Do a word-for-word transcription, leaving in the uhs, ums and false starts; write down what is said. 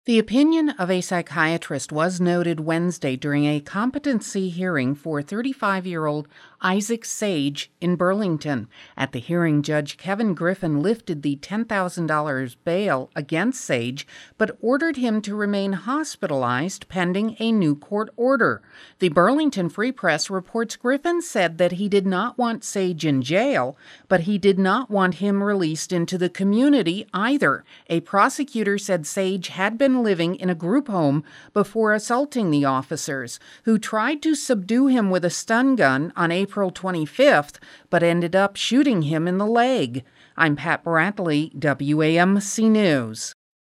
The opinion of a psychiatrist was noted Wednesday during a competency hearing for thirty-five-year-old Isaac Sage in Burlington. At the hearing, Judge Kevin Griffin lifted the ten thousand dollars bail against Sage, but ordered him to remain hospitalized pending a new court order. The Burlington Free Press reports Griffin said that he did not want Sage in jail, but he did not want him released into the community either. A prosecutor said Sage had been living in a group home before assaulting the officers, who tried to subdue him with a stun gun on April twenty-fifth, but ended up shooting him in the leg. I'm Pat Bradley, W A M C News.